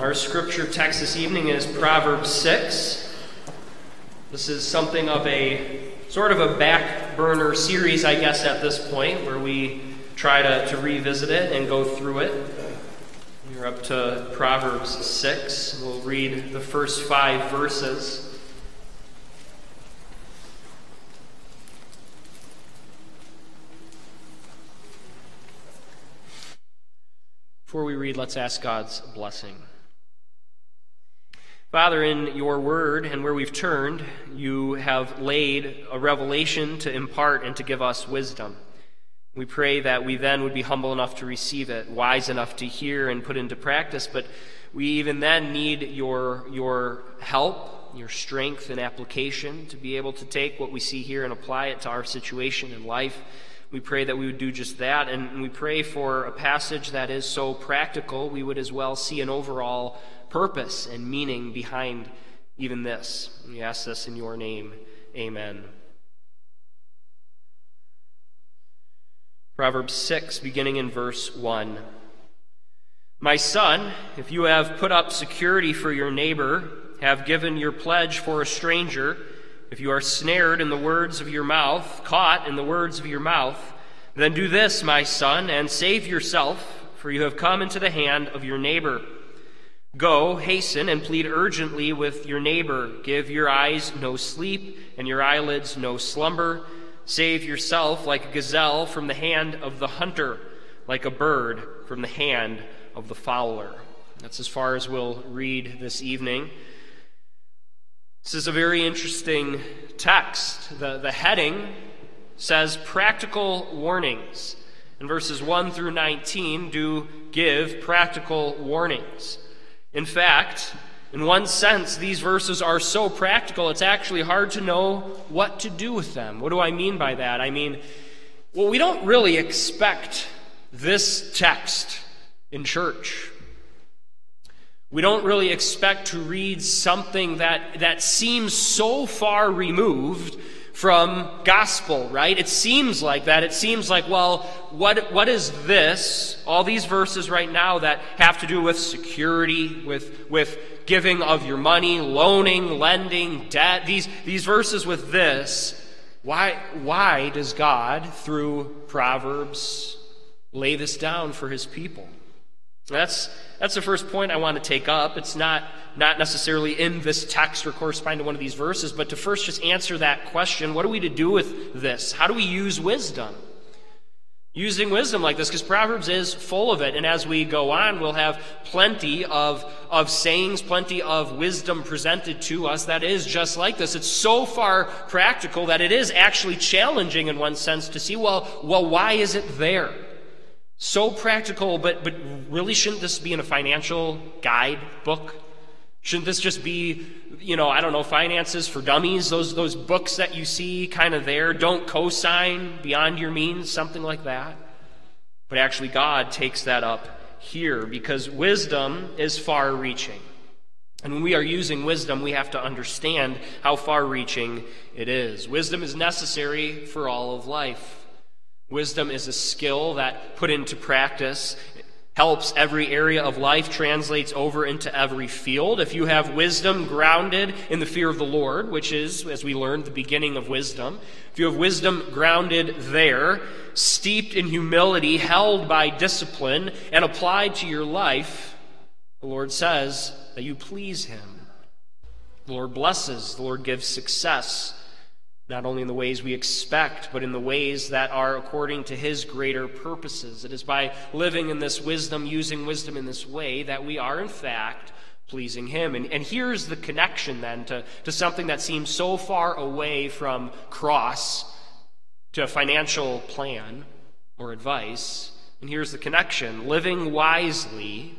Our scripture text this evening is Proverbs 6. This is something of a sort of a back burner series, I guess, at this point, where we try to revisit it and go through it. We're up to Proverbs 6. We'll read the first 5 verses. Before we read, let's ask God's blessing. Father, in your word and where we've turned, you have laid a revelation to impart and to give us wisdom. We pray that we then would be humble enough to receive it, wise enough to hear and put into practice, but we even then need your help, your strength and application to be able to take what we see here and apply it to our situation in life. We pray that we would do just that, and we pray for a passage that is so practical, we would as well see an overall purpose and meaning behind even this. We ask this in your name. Amen. Proverbs 6, beginning in verse 1. My son, if you have put up security for your neighbor, have given your pledge for a stranger, if you are snared in the words of your mouth, caught in the words of your mouth, then do this, my son, and save yourself, for you have come into the hand of your neighbor. Go, hasten, and plead urgently with your neighbor. Give your eyes no sleep, and your eyelids no slumber. Save yourself like a gazelle from the hand of the hunter, like a bird from the hand of the fowler. That's as far as we'll read this evening. This is a very interesting text. The heading says practical warnings. And verses 1 through 19 do give practical warnings. In fact, in one sense, these verses are so practical, it's actually hard to know what to do with them. What do I mean by that? I mean, we don't really expect this text in church. We don't really expect to read something that seems so far removed from gospel, right? It seems like that. It seems like, well, what is this? All these verses right now that have to do with security, with giving of your money, loaning, lending, debt, these verses with this, why does God, through Proverbs, lay this down for his people? That's the first point I want to take up. It's not necessarily in this text or corresponding to one of these verses, but to first just answer that question, what are we to do with this? How do we use wisdom? Using wisdom like this, because Proverbs is full of it, and as we go on, we'll have plenty of sayings, plenty of wisdom presented to us that is just like this. It's so far practical that it is actually challenging in one sense to see, well, why is it there? So practical, but really shouldn't this be in a financial guide book? Shouldn't this just be, finances for dummies? Those books that you see kind of there, don't co-sign beyond your means, something like that. But actually God takes that up here because wisdom is far-reaching. And when we are using wisdom, we have to understand how far-reaching it is. Wisdom is necessary for all of life. Wisdom is a skill that, put into practice, helps every area of life, translates over into every field. If you have wisdom grounded in the fear of the Lord, which is, as we learned, the beginning of wisdom, if you have wisdom grounded there, steeped in humility, held by discipline, and applied to your life, the Lord says that you please him. The Lord blesses, the Lord gives success, not only in the ways we expect, but in the ways that are according to his greater purposes. It is by living in this wisdom, using wisdom in this way, that we are in fact pleasing him. And here's the connection then to something that seems so far away from cross to a financial plan or advice. And here's the connection. Living wisely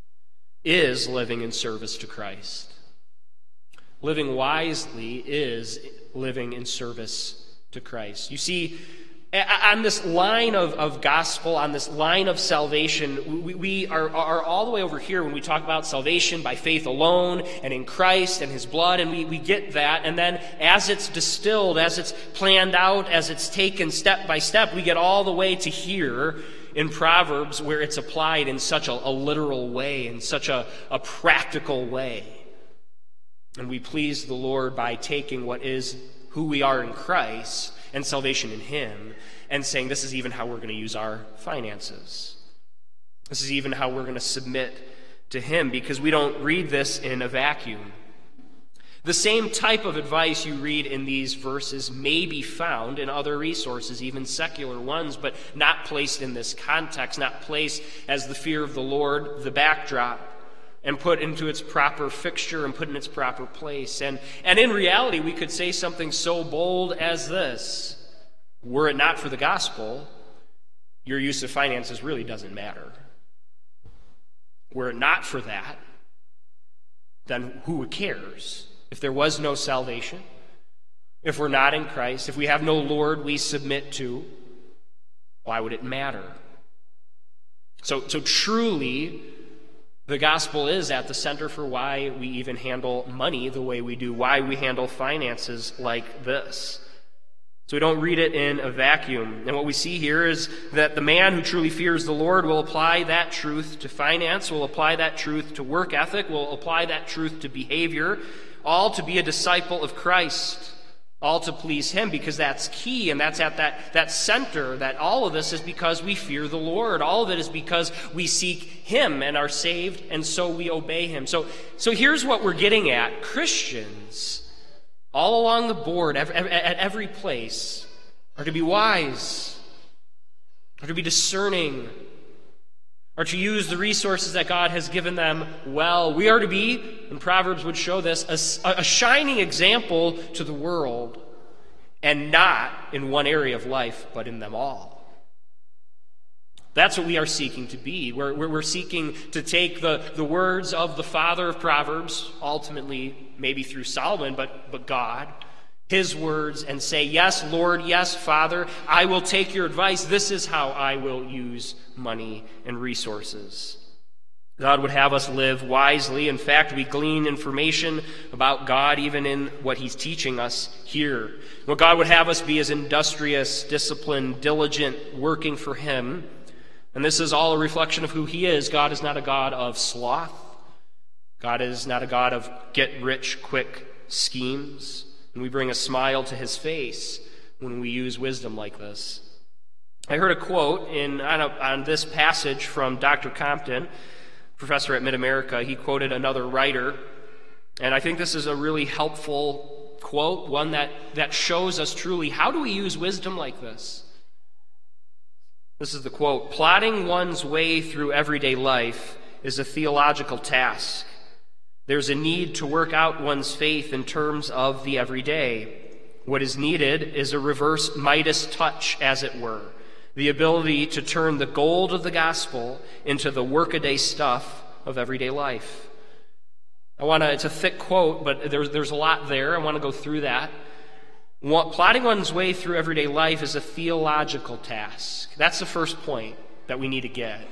is living in service to Christ. Living wisely is living in service to Christ. You see, on this line of gospel, on this line of salvation, we are all the way over here when we talk about salvation by faith alone and in Christ and his blood, and we get that. And then as it's distilled, as it's planned out, as it's taken step by step, we get all the way to here in Proverbs where it's applied in such a literal way, in such a practical way. And we please the Lord by taking what is who we are in Christ and salvation in Him and saying this is even how we're going to use our finances. This is even how we're going to submit to Him, because we don't read this in a vacuum. The same type of advice you read in these verses may be found in other resources, even secular ones, but not placed in this context, not placed as the fear of the Lord, the backdrop, and put into its proper fixture and put in its proper place. And in reality, we could say something so bold as this: were it not for the gospel, your use of finances really doesn't matter. Were it not for that, then who cares? If there was no salvation, if we're not in Christ, if we have no Lord we submit to, why would it matter? So truly, the gospel is at the center for why we even handle money the way we do, why we handle finances like this. So we don't read it in a vacuum. And what we see here is that the man who truly fears the Lord will apply that truth to finance, will apply that truth to work ethic, will apply that truth to behavior, all to be a disciple of Christ, all to please Him, because that's key, and that's at that center, that all of this is because we fear the Lord. All of it is because we seek Him and are saved, and so we obey Him. So here's what we're getting at. Christians, all along the board, at every place, are to be wise, are to be discerning, are to use the resources that God has given them well. We are to be, and Proverbs would show this, a shining example to the world, and not in one area of life, but in them all. That's what we are seeking to be. We're seeking to take the words of the father of Proverbs, ultimately maybe through Solomon, but God, His words, and say, yes, Lord, yes, Father, I will take your advice. This is how I will use money and resources. God would have us live wisely. In fact, we glean information about God even in what He's teaching us here. What God would have us be is industrious, disciplined, diligent, working for Him. And this is all a reflection of who He is. God is not a God of sloth. God is not a God of get-rich-quick schemes. And we bring a smile to His face when we use wisdom like this. I heard a quote on this passage from Dr. Compton, professor at Mid-America. He quoted another writer, and I think this is a really helpful quote, one that shows us truly how do we use wisdom like this. This is the quote: "Plotting one's way through everyday life is a theological task. There's a need to work out one's faith in terms of the everyday. What is needed is a reverse Midas touch, as it were, the ability to turn the gold of the gospel into the workaday stuff of everyday life." It's a thick quote, but there's a lot there. I want to go through that. Plotting one's way through everyday life is a theological task. That's the first point that we need to get.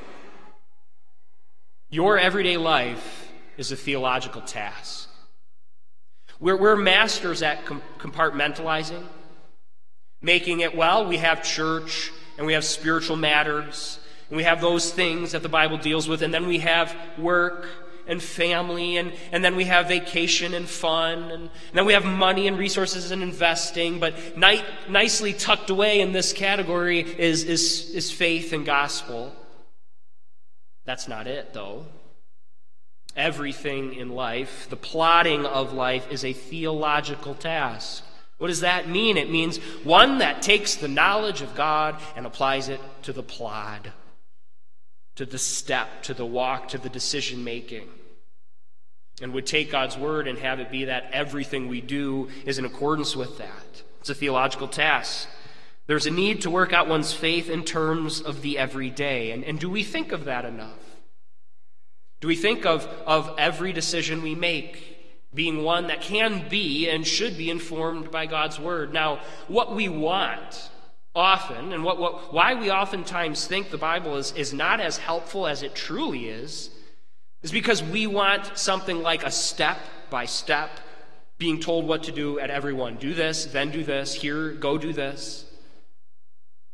Your everyday life is a theological task. We're masters at compartmentalizing, making it, we have church, and we have spiritual matters, and we have those things that the Bible deals with, and then we have work and family, and then we have vacation and fun, and then we have money and resources and investing, but nicely tucked away in this category is faith and gospel. That's not it, though. Everything in life, the plotting of life, is a theological task. What does that mean? It means one that takes the knowledge of God and applies it to the plod, to the step, to the walk, to the decision making. And would take God's word and have it be that everything we do is in accordance with that. It's a theological task. There's a need to work out one's faith in terms of the everyday. And do we think of that enough? Do we think of every decision we make being one that can be and should be informed by God's word? Now, what we want often, and why we oftentimes think the Bible is not as helpful as it truly is because we want something like a step-by-step, being told what to do at every one. Do this, then do this, here, go do this.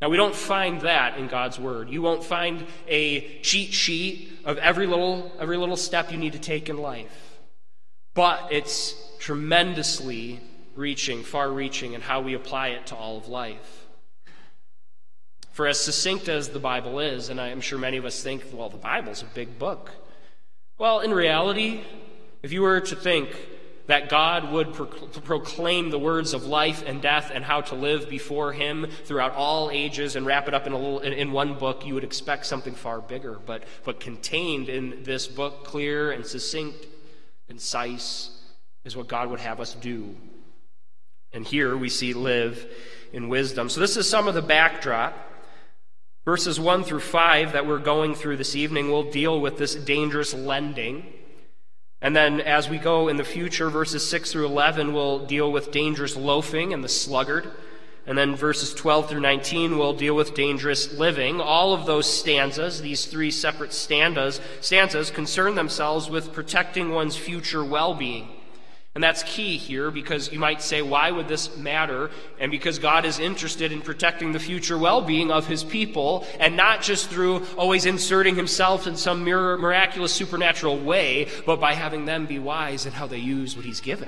Now, we don't find that in God's Word. You won't find a cheat sheet of every little step you need to take in life. But it's tremendously far-reaching in how we apply it to all of life. For as succinct as the Bible is, and I'm sure many of us think, well, the Bible's a big book. Well, in reality, if you were to think that God would proclaim the words of life and death and how to live before him throughout all ages and wrap it up in one book, you would expect something far bigger. But contained in this book, clear and succinct, concise, is what God would have us do. And here we see live in wisdom. So this is some of the backdrop. Verses 1 through 5 that we're going through this evening will deal with this dangerous lending. And then as we go in the future, verses 6 through 11 will deal with dangerous loafing and the sluggard. And then verses 12 through 19 will deal with dangerous living. All of those stanzas, these three separate stanzas concern themselves with protecting one's future well-being. And that's key here, because you might say, why would this matter? And because God is interested in protecting the future well-being of his people, and not just through always inserting himself in some miraculous supernatural way, but by having them be wise in how they use what he's given.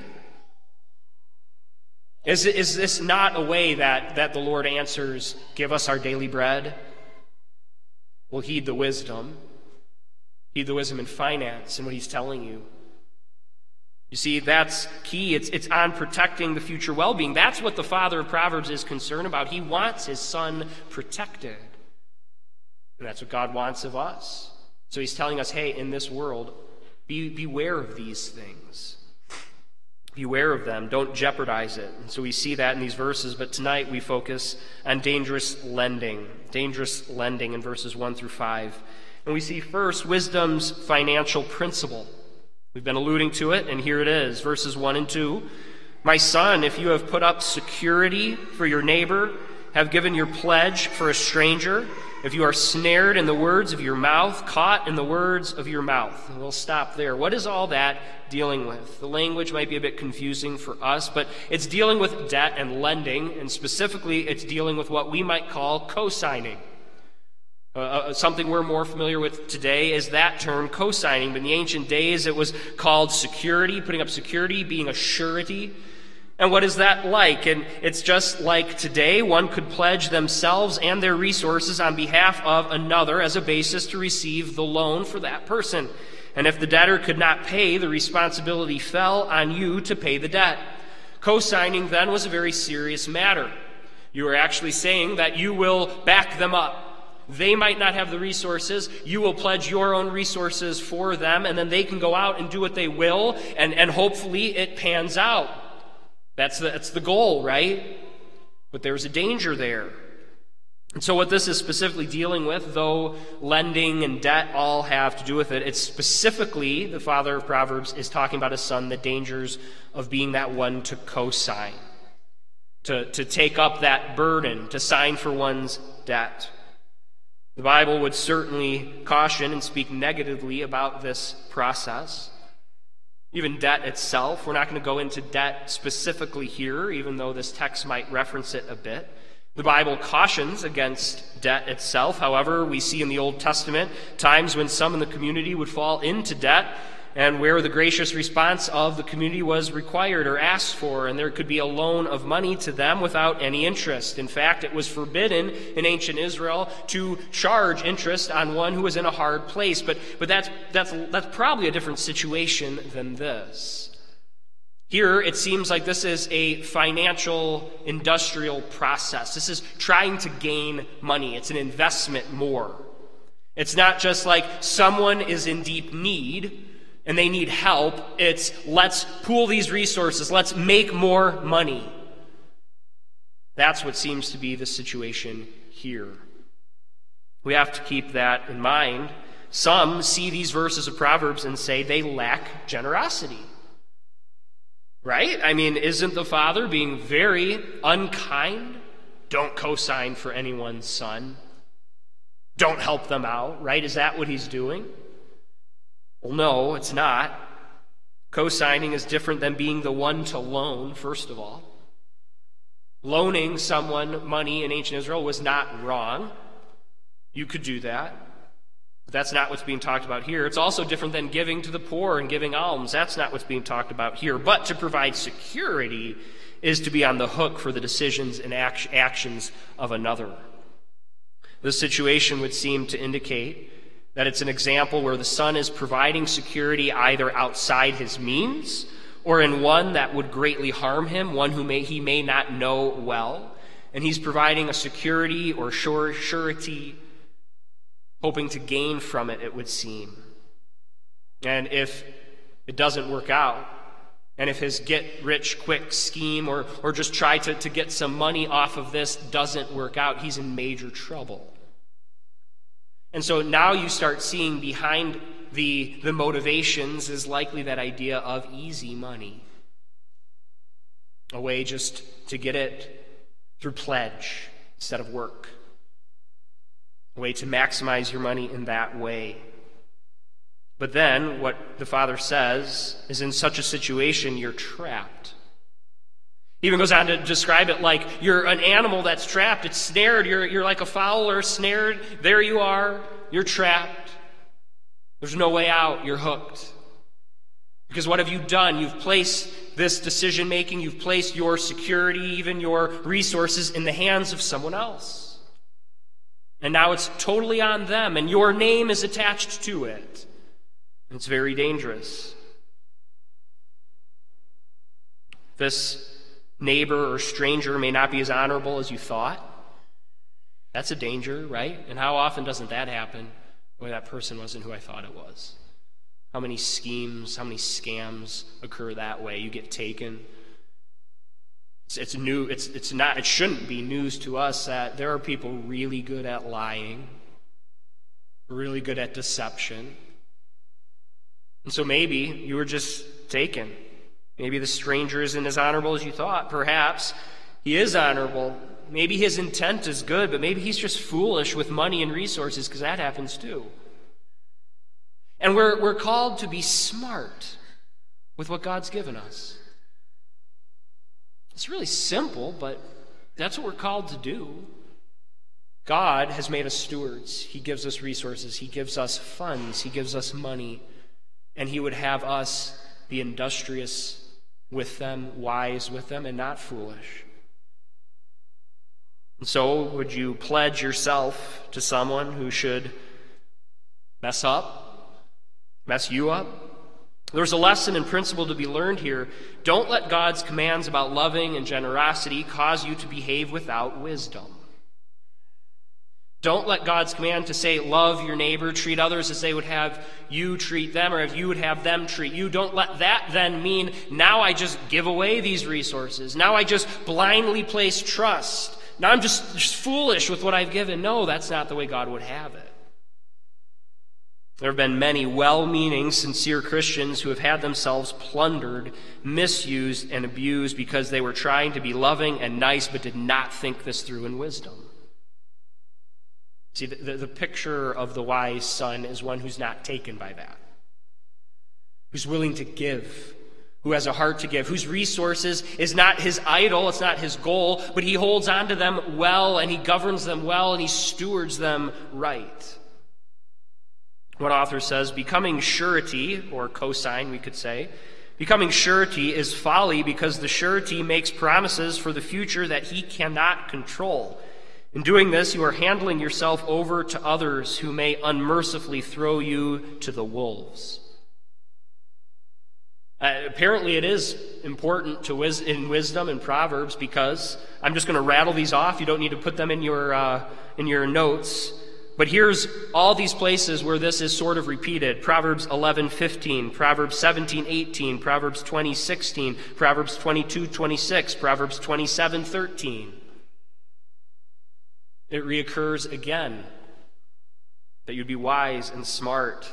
Is this not a way that the Lord answers, give us our daily bread? Well, heed the wisdom. Heed the wisdom in finance and what he's telling you. You see, that's key. It's on protecting the future well-being. That's what the father of Proverbs is concerned about. He wants his son protected. And that's what God wants of us. So he's telling us, hey, in this world, beware of these things. Beware of them. Don't jeopardize it. And so we see that in these verses. But tonight we focus on dangerous lending. Dangerous lending in verses 1 through 5. And we see first wisdom's financial principle. We've been alluding to it, and here it is, verses 1 and 2. My son, if you have put up security for your neighbor, have given your pledge for a stranger, if you are snared in the words of your mouth, caught in the words of your mouth. And we'll stop there. What is all that dealing with? The language might be a bit confusing for us, but it's dealing with debt and lending, and specifically it's dealing with what we might call co-signing. Something we're more familiar with today is that term, co-signing. But in the ancient days, it was called security, putting up security, being a surety. And what is that like? And it's just like today, one could pledge themselves and their resources on behalf of another as a basis to receive the loan for that person. And if the debtor could not pay, the responsibility fell on you to pay the debt. Co-signing then was a very serious matter. You were actually saying that you will back them up. They might not have the resources. You will pledge your own resources for them, and then they can go out and do what they will, and hopefully it pans out. That's the goal, right? But there's a danger there. And so what this is specifically dealing with, though lending and debt all have to do with it, it's specifically, the father of Proverbs is talking about his son, the dangers of being that one to co-sign, to take up that burden, to sign for one's debt. The Bible would certainly caution and speak negatively about this process. Even debt itself. We're not going to go into debt specifically here, even though this text might reference it a bit. The Bible cautions against debt itself. However, we see in the Old Testament times when some in the community would fall into debt, and where the gracious response of the community was required or asked for, and there could be a loan of money to them without any interest. In fact, it was forbidden in ancient Israel to charge interest on one who was in a hard place. But that's probably a different situation than this. Here, it seems like this is a financial, industrial process. This is trying to gain money. It's an investment more. It's not just like someone is in deep need and they need help. It's let's pool these resources. Let's make more money. That's what seems to be the situation here. We have to keep that in mind. Some see these verses of Proverbs and say they lack generosity. Right? I mean, isn't the father being very unkind? Don't co-sign for anyone's son. Don't help them out, right? Is that what he's doing? Well, no, it's not. Co-signing is different than being the one to loan, first of all. Loaning someone money in ancient Israel was not wrong. You could do that. But that's not what's being talked about here. It's also different than giving to the poor and giving alms. That's not what's being talked about here. But to provide security is to be on the hook for the decisions and actions of another. This situation would seem to indicate that it's an example where the son is providing security either outside his means or in one that would greatly harm him, one who he may not know well. And he's providing a security or surety, hoping to gain from it, it would seem. And if it doesn't work out, and if his get-rich-quick scheme or just try to get some money off of this doesn't work out, he's in major trouble. And so now you start seeing behind the motivations is likely that idea of easy money. A way just to get it through pledge instead of work. A way to maximize your money in that way. But then what the father says is in such a situation you're trapped. He even goes on to describe it like you're an animal that's trapped. It's snared. You're like a fowl or snared. There you are. You're trapped. There's no way out. You're hooked. Because what have you done? You've placed this decision making, you've placed your security, even your resources in the hands of someone else. And now it's totally on them, and your name is attached to it. It's very dangerous. This neighbor or stranger may not be as honorable as you thought. That's a danger, right? And how often doesn't that happen? Boy, that person wasn't who I thought it was. How many schemes, how many scams occur that way? You get taken. It's new. It's not. It shouldn't be news to us that there are people really good at lying, really good at deception. And so maybe you were just taken. Maybe the stranger isn't as honorable as you thought. Perhaps he is honorable. Maybe his intent is good, but maybe he's just foolish with money and resources, because that happens too. And we're called to be smart with what God's given us. It's really simple, but that's what we're called to do. God has made us stewards. He gives us resources. He gives us funds. He gives us money. And he would have us be industrious with them, wise with them, and not foolish. And so, would you pledge yourself to someone who should mess you up? There's a lesson and principle to be learned here. Don't let God's commands about loving and generosity cause you to behave without wisdom. Don't let God's command to say, love your neighbor, treat others as they would have you treat them, or if you would have them treat you. Don't let that then mean, now I just give away these resources. Now I just blindly place trust. Now I'm just foolish with what I've given. No, that's not the way God would have it. There have been many well-meaning, sincere Christians who have had themselves plundered, misused, and abused because they were trying to be loving and nice but did not think this through in wisdom. See, the picture of the wise son is one who's not taken by that, who's willing to give, who has a heart to give, whose resources is not his idol, it's not his goal, but he holds on to them well, and he governs them well, and he stewards them right. One author says, becoming surety, or cosign we could say, becoming surety is folly because the surety makes promises for the future that he cannot control. In doing this, you are handling yourself over to others who may unmercifully throw you to the wolves. Apparently it is important in wisdom and Proverbs, because I'm just going to rattle these off. You don't need to put them in your notes. But here's all these places where this is sort of repeated. Proverbs 11:15, Proverbs 17:18, Proverbs 20:16, Proverbs 22:26, Proverbs 27:13. It reoccurs again, that you'd be wise and smart.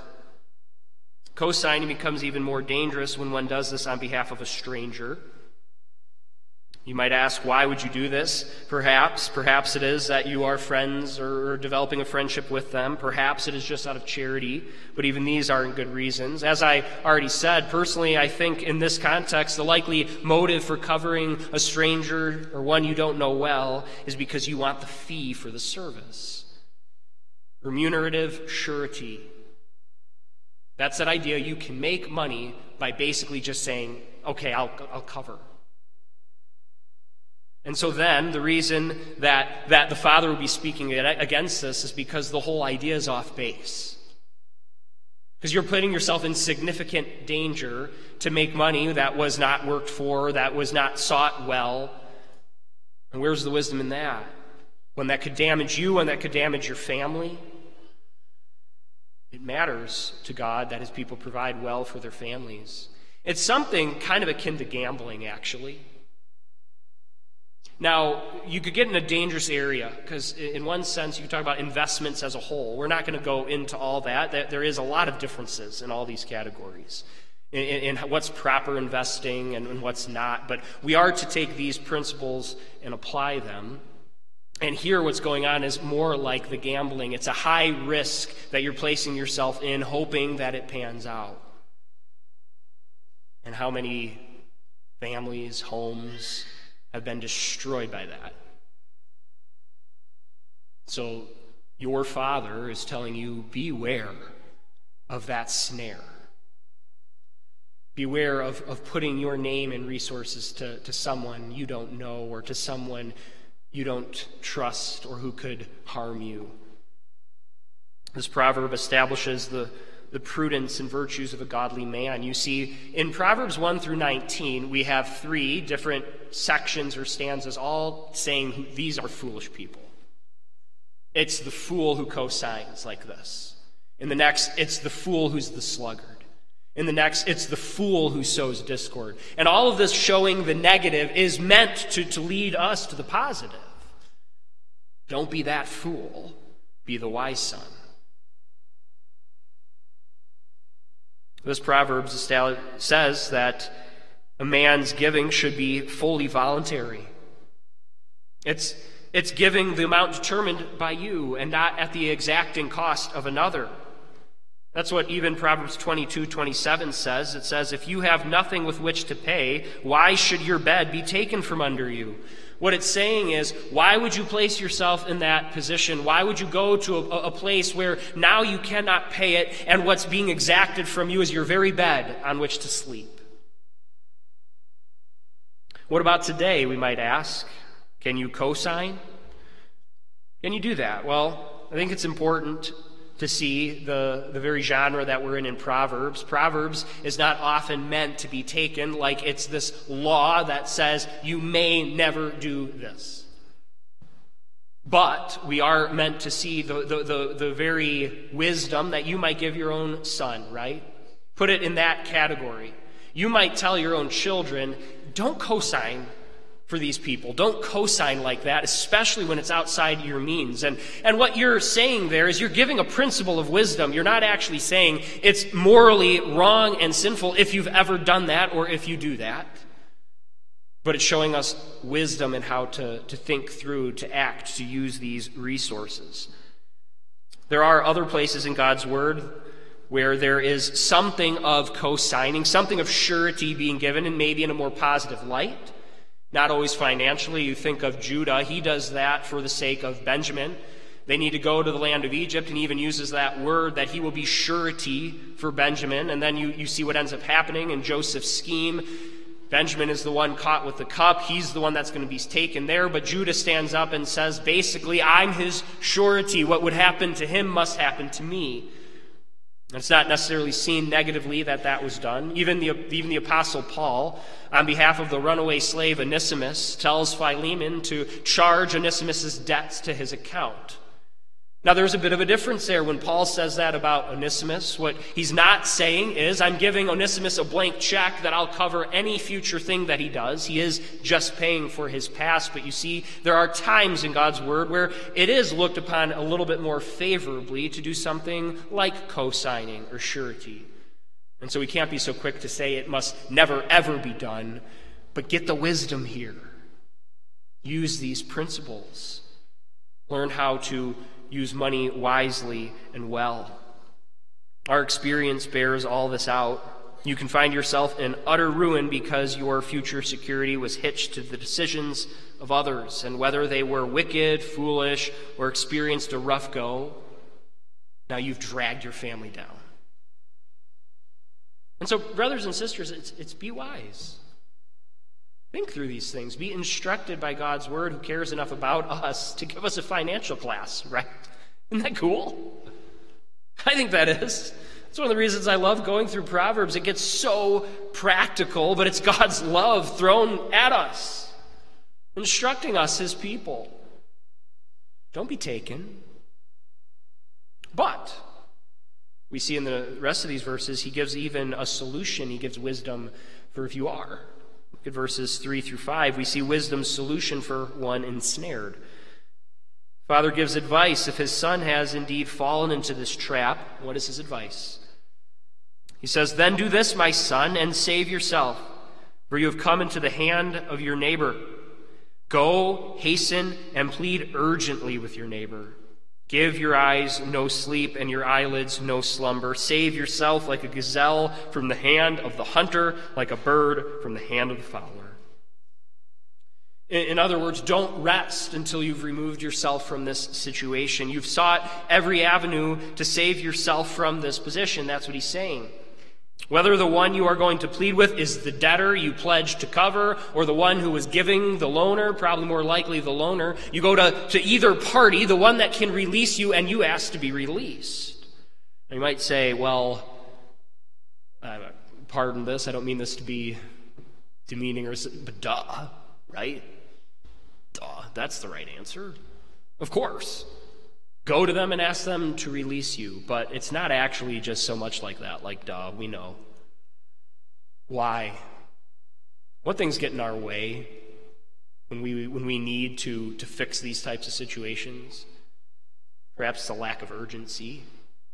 Co-signing becomes even more dangerous when one does this on behalf of a stranger. You might ask, why would you do this? Perhaps it is that you are friends or developing a friendship with them. Perhaps it is just out of charity, but even these aren't good reasons. As I already said, personally, I think in this context, the likely motive for covering a stranger or one you don't know well is because you want the fee for the service. Remunerative surety. That's that idea you can make money by basically just saying, okay, I'll cover. And so then, the reason that the father would be speaking against this is because the whole idea is off base. Because you're putting yourself in significant danger to make money that was not worked for, that was not sought well. And where's the wisdom in that? When that could damage you, when that could damage your family. It matters to God that his people provide well for their families. It's something kind of akin to gambling, actually. Now, you could get in a dangerous area, because in one sense, you can talk about investments as a whole. We're not going to go into all that. There is a lot of differences in all these categories, in what's proper investing and what's not. But we are to take these principles and apply them. And here what's going on is more like the gambling. It's a high risk that you're placing yourself in, hoping that it pans out. And how many families, homes have been destroyed by that. So your father is telling you, beware of that snare. Beware of putting your name and resources to someone you don't know or to someone you don't trust or who could harm you. This proverb establishes the prudence and virtues of a godly man. You see, in Proverbs 1 through 19, we have 3 different sections or stanzas all saying these are foolish people. It's the fool who cosigns like this. In the next, it's the fool who's the sluggard. In the next, it's the fool who sows discord. And all of this showing the negative is meant to lead us to the positive. Don't be that fool. Be the wise son. This proverb says that a man's giving should be fully voluntary. It's giving the amount determined by you and not at the exacting cost of another. That's what even Proverbs 22:27 says. It says, if you have nothing with which to pay, why should your bed be taken from under you? What it's saying is, why would you place yourself in that position? Why would you go to a place where now you cannot pay it, and what's being exacted from you is your very bed on which to sleep? What about today, we might ask? Can you co-sign? Can you do that? Well, I think it's important to see the very genre that we're in Proverbs. Proverbs is not often meant to be taken like it's this law that says you may never do this. But we are meant to see the very wisdom that you might give your own son, right? Put it in that category. You might tell your own children, don't co-sign for these people. Don't co-sign like that, especially when it's outside your means. And what you're saying there is you're giving a principle of wisdom. You're not actually saying it's morally wrong and sinful if you've ever done that or if you do that. But it's showing us wisdom in how to think through, to act, to use these resources. There are other places in God's Word where there is something of co-signing, something of surety being given, and maybe in a more positive light. Not always financially. You think of Judah. He does that for the sake of Benjamin. They need to go to the land of Egypt, and he even uses that word that he will be surety for Benjamin. And then you see what ends up happening in Joseph's scheme. Benjamin is the one caught with the cup. He's the one that's going to be taken there. But Judah stands up and says, basically, I'm his surety. What would happen to him must happen to me. It's not necessarily seen negatively that was done. Even the Apostle Paul, on behalf of the runaway slave Onesimus, tells Philemon to charge Onesimus' debts to his account. Now, there's a bit of a difference there when Paul says that about Onesimus. What he's not saying is, I'm giving Onesimus a blank check that I'll cover any future thing that he does. He is just paying for his past. But you see, there are times in God's Word where it is looked upon a little bit more favorably to do something like co-signing or surety. And so we can't be so quick to say it must never, ever be done. But get the wisdom here. use these principles. Learn how to use money wisely and well. Our experience bears all this out. You can find yourself in utter ruin because your future security was hitched to the decisions of others, and whether they were wicked, foolish, or experienced a rough go, now you've dragged your family down. And so, brothers and sisters, it's be wise. Think through these things. Be instructed by God's word, who cares enough about us to give us a financial class, right? Isn't that cool? I think that is. It's one of the reasons I love going through Proverbs. It gets so practical, but it's God's love thrown at us, instructing us, his people. Don't be taken. But we see in the rest of these verses, he gives even a solution. He gives wisdom for if you are. Look at verses 3 through 5. We see wisdom's solution for one ensnared. Father gives advice. If his son has indeed fallen into this trap, what is his advice? He says, "Then do this, my son, and save yourself, for you have come into the hand of your neighbor. Go, hasten, and plead urgently with your neighbor. Give your eyes no sleep and your eyelids no slumber. Save yourself like a gazelle from the hand of the hunter, like a bird from the hand of the fowler." In other words, don't rest until you've removed yourself from this situation. You've sought every avenue to save yourself from this position. That's what he's saying. Whether the one you are going to plead with is the debtor you pledged to cover, or the one who was giving the loaner, probably more likely the loaner, you go to either party, the one that can release you, and you ask to be released. And you might say, well, pardon this, I don't mean this to be demeaning, but duh, right? Duh, that's the right answer. Of course. Go to them and ask them to release you. But it's not actually just so much like that, like duh, we know. Why? What things get in our way when we need to fix these types of situations? Perhaps it's a lack of urgency.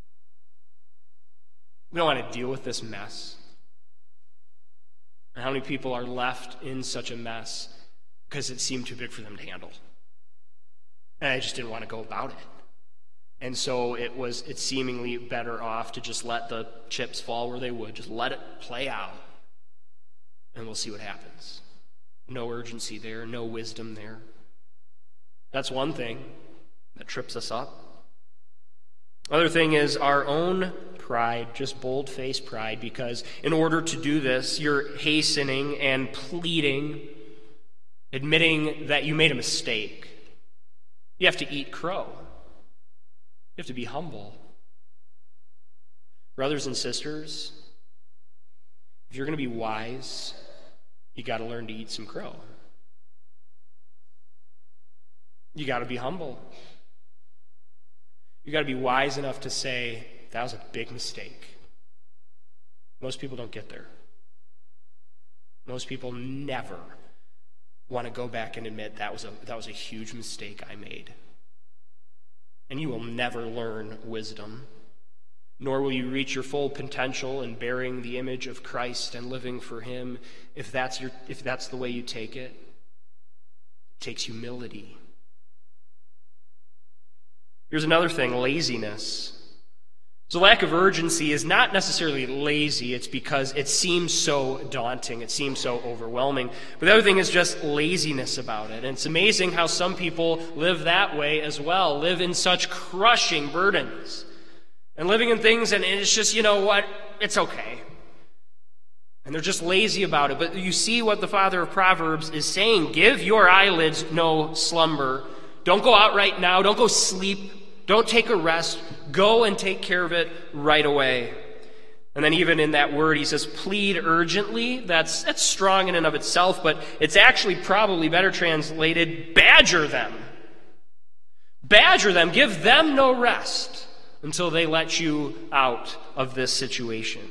We don't want to deal with this mess. And how many people are left in such a mess because it seemed too big for them to handle? And I just didn't want to go about it. And so it's seemingly better off to just let the chips fall where they would. Just let it play out, and we'll see what happens. No urgency there, no wisdom there. That's one thing that trips us up. Other thing is our own pride, just bold-faced pride, because in order to do this, you're hastening and pleading, admitting that you made a mistake. You have to eat crow. You have to be humble. Brothers and sisters, if you're going to be wise, you got to learn to eat some crow. You got to be humble. You got to be wise enough to say, that was a big mistake. Most people don't get there. Most people never want to go back and admit that was a huge mistake I made. And you will never learn wisdom, nor will you reach your full potential in bearing the image of Christ and living for him if that's the way you take it. It takes humility. Here's another thing, laziness. So lack of urgency is not necessarily lazy, it's because it seems so daunting, it seems so overwhelming. But the other thing is just laziness about it. And it's amazing how some people live that way as well, live in such crushing burdens. And living in things, and it's just, you know what, it's okay. And they're just lazy about it. But you see what the father of Proverbs is saying. Give your eyelids no slumber. Don't go out right now, don't go sleep. Don't take a rest. Go and take care of it right away. And then even in that word, he says, plead urgently. That's strong in and of itself, but it's actually probably better translated, badger them. Badger them. Give them no rest until they let you out of this situation.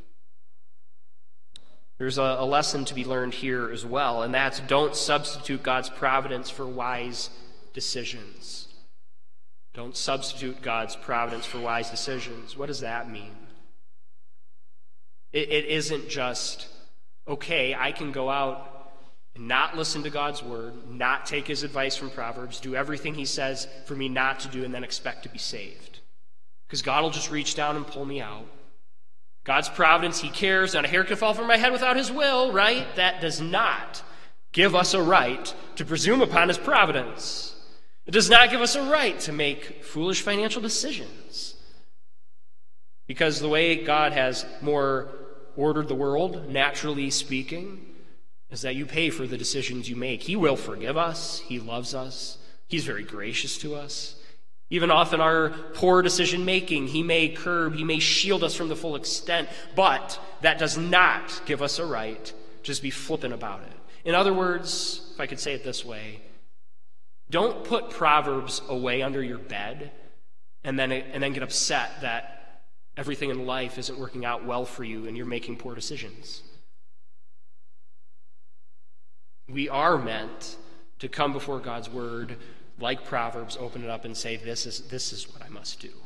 There's a lesson to be learned here as well, and that's don't substitute God's providence for wise decisions. Don't substitute God's providence for wise decisions. What does that mean? It isn't just, okay, I can go out and not listen to God's word, not take his advice from Proverbs, do everything he says for me not to do, and then expect to be saved. Because God will just reach down and pull me out. God's providence, he cares. Not a hair can fall from my head without his will, right? That does not give us a right to presume upon his providence. It does not give us a right to make foolish financial decisions. Because the way God has more ordered the world, naturally speaking, is that you pay for the decisions you make. He will forgive us. He loves us. He's very gracious to us. Even often our poor decision-making, he may curb, he may shield us from the full extent, but that does not give us a right to just be flippant about it. In other words, if I could say it this way, don't put Proverbs away under your bed and then get upset that everything in life isn't working out well for you and you're making poor decisions. We are meant to come before God's word like Proverbs, open it up and say, this is what I must do.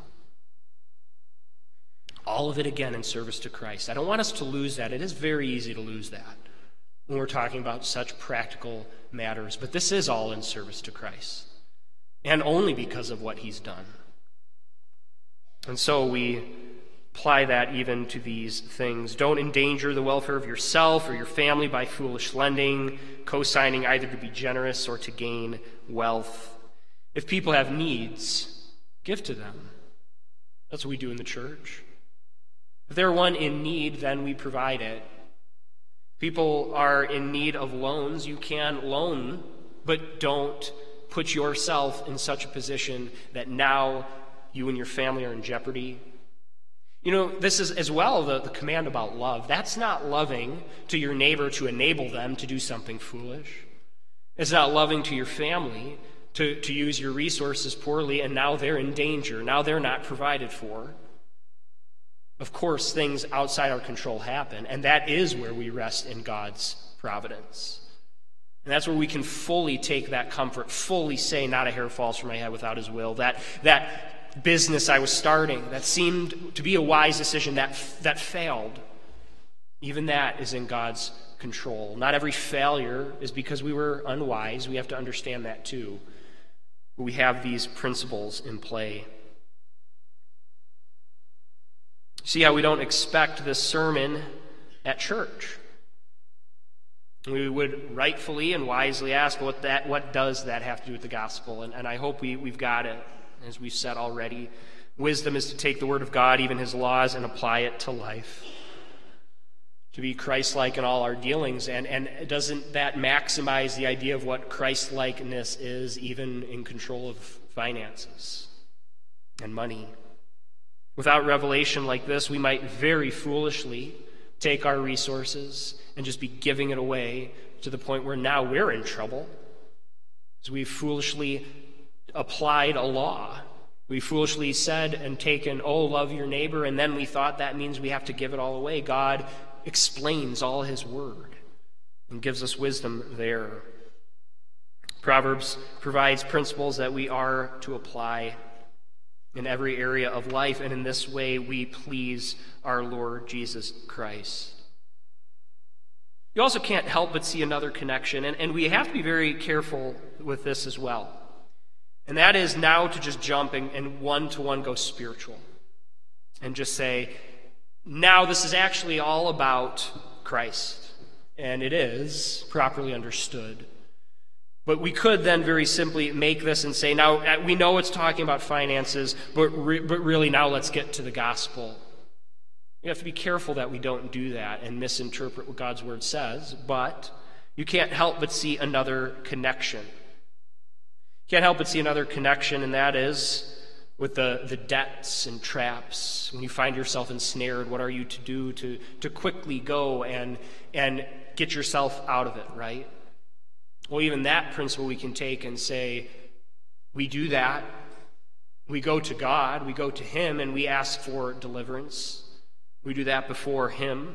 All of it, again, in service to Christ. I don't want us to lose that. It is very easy to lose that when we're talking about such practical matters. But this is all in service to Christ, and only because of what he's done. And so we apply that even to these things. Don't endanger the welfare of yourself or your family by foolish lending, co-signing either to be generous or to gain wealth. If people have needs, give to them. That's what we do in the church. If they're one in need, then we provide it. People are in need of loans. You can loan, but don't put yourself in such a position that now you and your family are in jeopardy. You know, this is as well the command about love. That's not loving to your neighbor to enable them to do something foolish. It's not loving to your family to use your resources poorly, and now they're in danger. Now they're not provided for. Of course, things outside our control happen, and that is where we rest in God's providence. And that's where we can fully take that comfort, fully say, not a hair falls from my head without his will. That business I was starting that seemed to be a wise decision that failed, even that is in God's control. Not every failure is because we were unwise. We have to understand that too. But we have these principles in play. See how we don't expect this sermon at church. We would rightfully and wisely ask, what does that have to do with the gospel? And I hope we've got it, as we've said already. Wisdom is to take the word of God, even his laws, and apply it to life. To be Christ-like in all our dealings. And doesn't that maximize the idea of what Christ-likeness is, even in control of finances and money? Without revelation like this, we might very foolishly take our resources and just be giving it away to the point where now we're in trouble. Because we've foolishly applied a law. We foolishly said and taken, love your neighbor, and then we thought that means we have to give it all away. God explains all his word and gives us wisdom there. Proverbs provides principles that we are to apply in every area of life, and in this way we please our Lord Jesus Christ. You also can't help but see another connection, and we have to be very careful with this as well. And that is now to just jump and one-to-one go spiritual and just say, now this is actually all about Christ, and it is properly understood. But we could then very simply make this and say, now we know it's talking about finances, but really now let's get to the gospel. We have to be careful that we don't do that and misinterpret what God's word says, but you can't help but see another connection. You can't help but see another connection, and that is with the debts and traps. When you find yourself ensnared, what are you to do to quickly go and get yourself out of it, right? Well, even that principle we can take and say, we do that. We go to God, we go to him, and we ask for deliverance. We do that before him.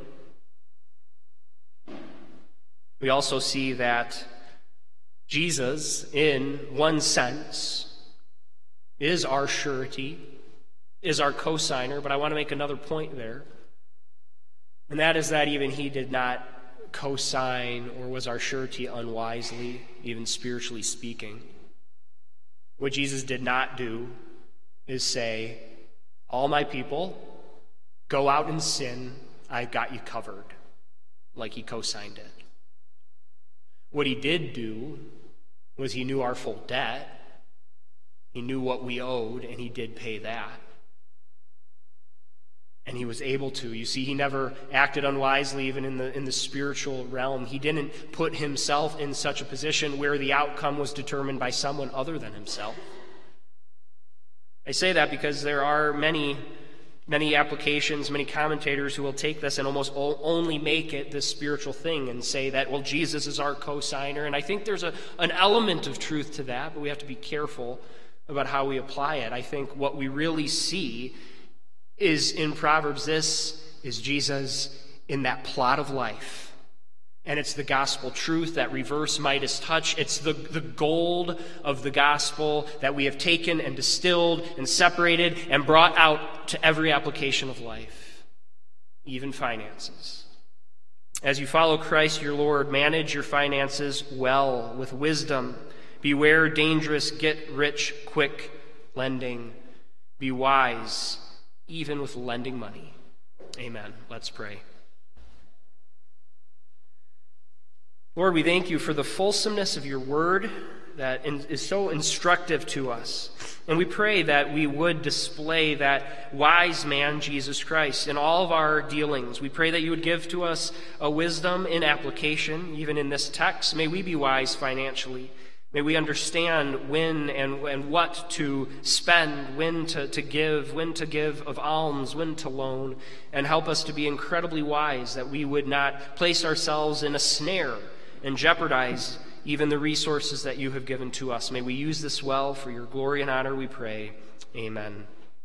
We also see that Jesus, in one sense, is our surety, is our cosigner, but I want to make another point there. And that is that even he did not cosign or was our surety unwisely, even spiritually speaking? What Jesus did not do is say, all my people, go out and sin, I've got you covered, like he cosigned it. What he did do was he knew our full debt, he knew what we owed, and he did pay that. And he was able to. You see, he never acted unwisely even in the spiritual realm. He didn't put himself in such a position where the outcome was determined by someone other than himself. I say that because there are many applications, many commentators who will take this and almost only make it this spiritual thing and say that, well, Jesus is our cosigner. And I think there's an element of truth to that, but we have to be careful about how we apply it. I think what we really see is in Proverbs, this is Jesus in that plot of life. And it's the gospel truth, that reverse Midas touch. It's the gold of the gospel that we have taken and distilled and separated and brought out to every application of life, even finances. As you follow Christ your Lord, manage your finances well, with wisdom. Beware dangerous get-rich-quick lending. Be wise, even with lending money. Amen. Let's pray. Lord, we thank you for the fulsomeness of your word that is so instructive to us. And we pray that we would display that wise man, Jesus Christ, in all of our dealings. We pray that you would give to us a wisdom in application, even in this text. May we be wise financially. May we understand when and what to spend, when to give of alms, when to loan, and help us to be incredibly wise, that we would not place ourselves in a snare and jeopardize even the resources that you have given to us. May we use this well for your glory and honor, we pray. Amen.